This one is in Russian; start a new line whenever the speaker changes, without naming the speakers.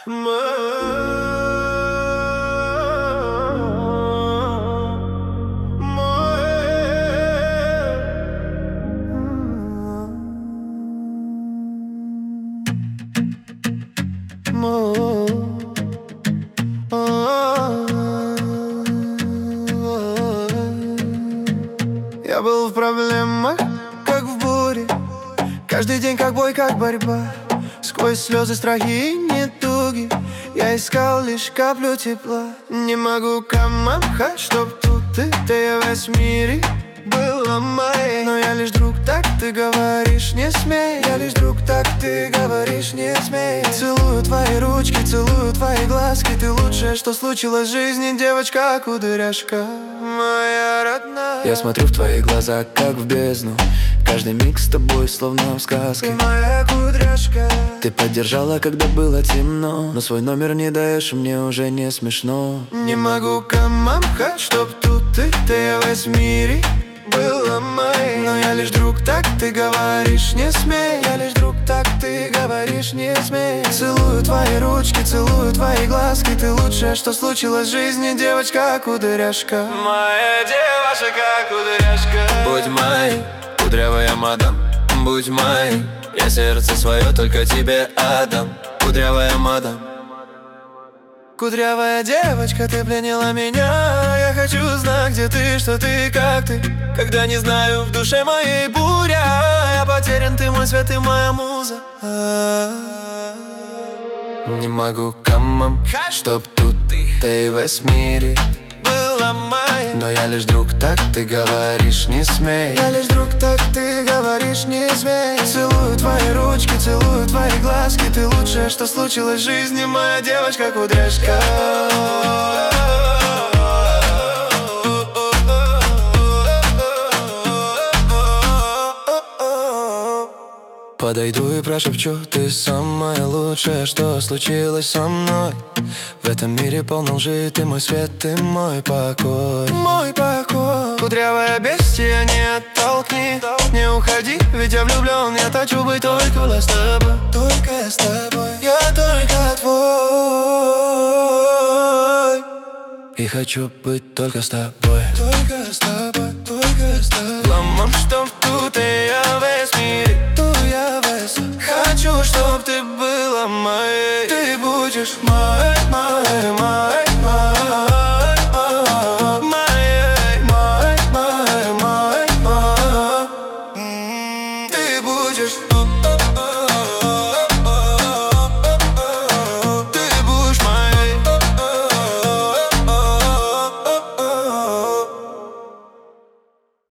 Я был в проблемах, как в буре. Каждый день как бой, как борьба. Сквозь слезы, страхи и недуги я искал лишь каплю тепла. Не могу камамхать, чтоб тут ты в весь мире была моей. Но я лишь друг, так ты говоришь, не смей. Я лишь друг, так ты говоришь, не смей. Целую твои ручки, целую твои глазки. Ты лучшее, что случилось в жизни, девочка, кудряшка моя родная.
Я смотрю в твои глаза, как в бездну. Каждый миг с тобой, словно в сказке.
Ты моя кудряшка.
Ты поддержала, когда было темно. Но свой номер не даешь, мне уже не смешно.
Не могу камамхать, чтоб тут ты в весь мире была моей. Но я лишь друг, так ты говоришь, не смей. Я лишь друг, так ты говоришь, не смей. Целую твои ручки, целую твои глазки. Ты лучшее, что случилось в жизни, девочка, кудряшка моя девушка, кудряшка.
Будь моей, кудрявая мадам, будь моей. Я сердце свое только тебе отдам, кудрявая мадам.
Кудрявая девочка, ты пленила меня. Я хочу знать, где ты, что ты, как ты. Когда не знаю, в душе моей буря. Я потерян, ты мой свет, ты моя муза.
Не могу камамхать, чтоб тут ты в весь мире
была моей.
Но я лишь друг, так ты говоришь, не смей.
Я лишь друг, так ты говоришь, не смей. Целую твои ручки, целую твои глазки. Ты лучшее, что случилось в жизни, моя девочка, кудряшка.
Подойду и прошепчу, ты самое лучшее, что случилось со мной. В этом мире полно лжи, ты мой свет, ты мой покой.
Мой покой. Кудрявая бестия, не оттолкни. Не уходи, ведь я влюблен. Я хочу быть только с тобой. Только с тобой. Я только твой.
И хочу быть только с тобой.
Только с тобой, только с тобой.
Ломом, чтоб тут и я весь мире.
Хочу, чтоб ты была моей. Ты будешь моей, моей, моей.